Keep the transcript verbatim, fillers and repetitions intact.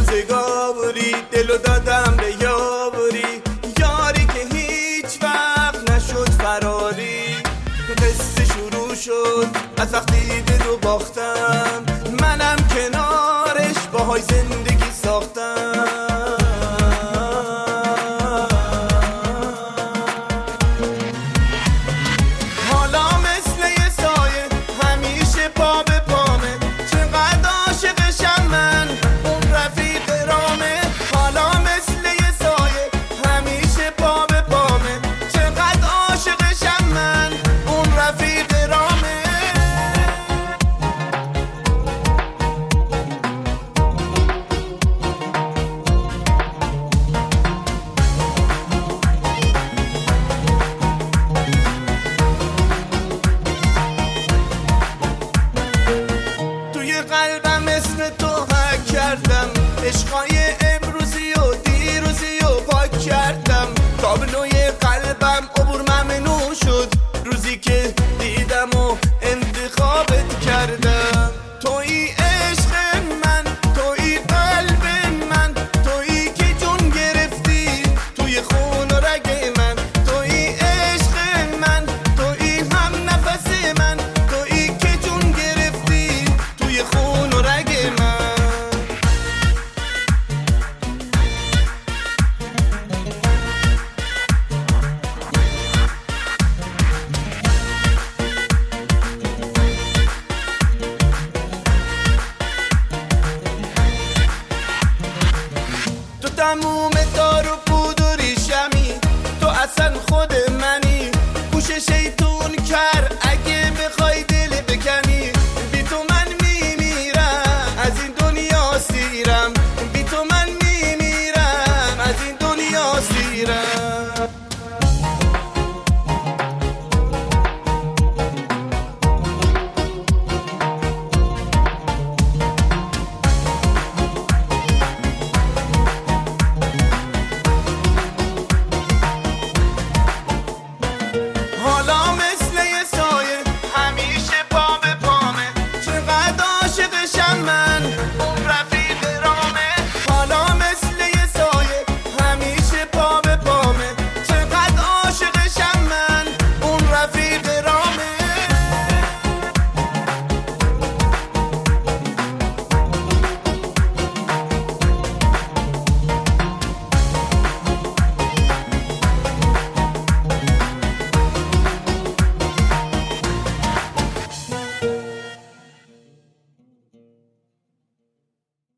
روزگاری دلو دادم به یاری، یاری که هیچ وقت نشد فراری. قصه شروع شد از وقتی دلو باختم، منم کنارش باهای زندگی ساختم. حالا مثل یه سایه همیشه پا به پامه، چقدر عاشقشم من اون رفیق رامه. حالا مثل یه سایه همیشه پا به پامه، چقدر عاشقشم من اون رفیق رامه. توی قلبم اسم تو حک کردم، عشقای